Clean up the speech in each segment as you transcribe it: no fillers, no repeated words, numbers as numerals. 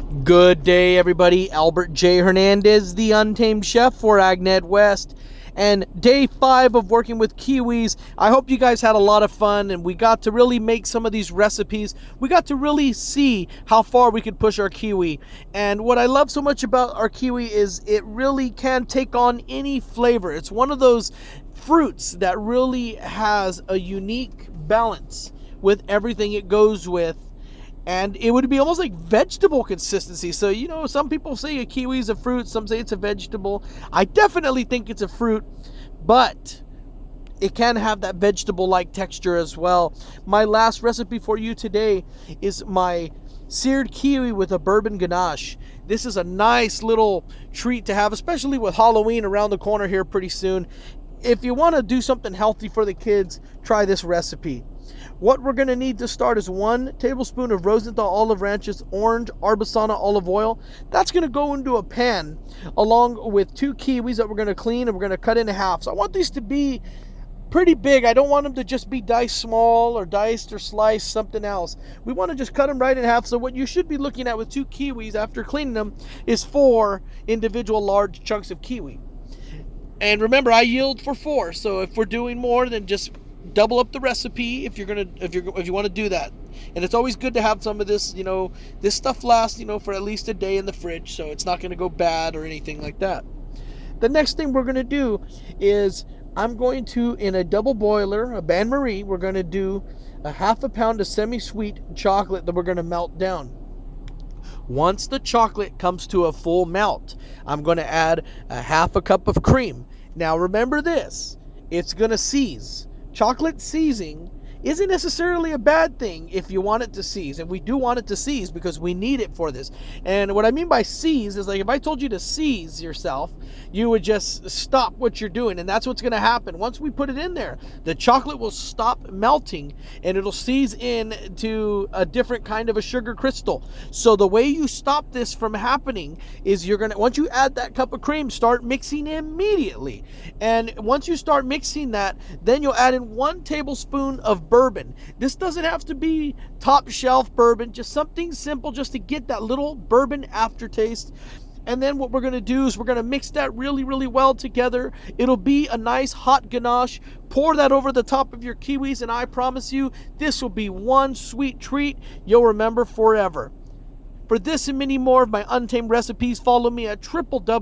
Good day, everybody. Albert J. Hernandez, the Untamed Chef for Agnet West. And day 5 of working with kiwis. I hope you guys had a lot of fun and we got to really make some of these recipes. We got to really see how far we could push our kiwi. And what I love so much about our kiwi is it really can take on any flavor. It's one of those fruits that really has a unique balance with everything it goes with, and it would be almost like vegetable consistency. So, some people say a kiwi is a fruit, some say it's a vegetable. I definitely think it's a fruit, but it can have that vegetable like texture as well. My last recipe for you today is my seared kiwi with a bourbon ganache. This is a nice little treat to have, especially with Halloween around the corner here pretty soon. If you want to do something healthy for the kids, try this recipe. What we're going to need to start is 1 tablespoon of Rosenthal Olive Ranch's orange Arbasana olive oil. That's going to go into a pan along with 2 kiwis that we're going to clean and we're going to cut into half. So I want these to be pretty big. I don't want them to just be diced small or diced or sliced something else. We want to just cut them right in half. So what you should be looking at with 2 kiwis after cleaning them is 4 individual large chunks of kiwi. And remember, I yield for 4. So if we're doing more, then just double up the recipe if you want to do that. And it's always good to have some of this. This stuff lasts for at least a day in the fridge, so it's not going to go bad or anything like that. The next thing we're going to do is I'm going to, in a double boiler, a bain marie, we're going to do a half a pound of semi-sweet chocolate that we're going to melt down. Once the chocolate comes to a full melt, I'm going to add a half a cup of cream. Now remember this, it's going to seize. Chocolate seizing isn't necessarily a bad thing if you want it to seize, and we do want it to seize because we need it for this. And what I mean by seize is, like, if I told you to seize yourself, you would just stop what you're doing, and that's what's going to happen. Once we put it in there, the chocolate will stop melting and it'll seize into a different kind of a sugar crystal. So the way you stop this from happening is, once you add that cup of cream, start mixing immediately. And once you start mixing that, then you'll add in 1 tablespoon of bourbon. This doesn't have to be top shelf bourbon, just something simple just to get that little bourbon aftertaste. And then what we're going to do is we're going to mix that really, really well together. It'll be a nice hot ganache. Pour that over the top of your kiwis, and I promise you, this will be one sweet treat you'll remember forever. For this and many more of my Untamed recipes, follow me at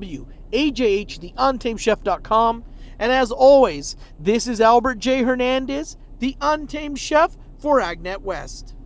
www.ajhtheuntamedchef.com. And as always, this is Albert J. Hernandez, the Untamed Chef for Agnet West.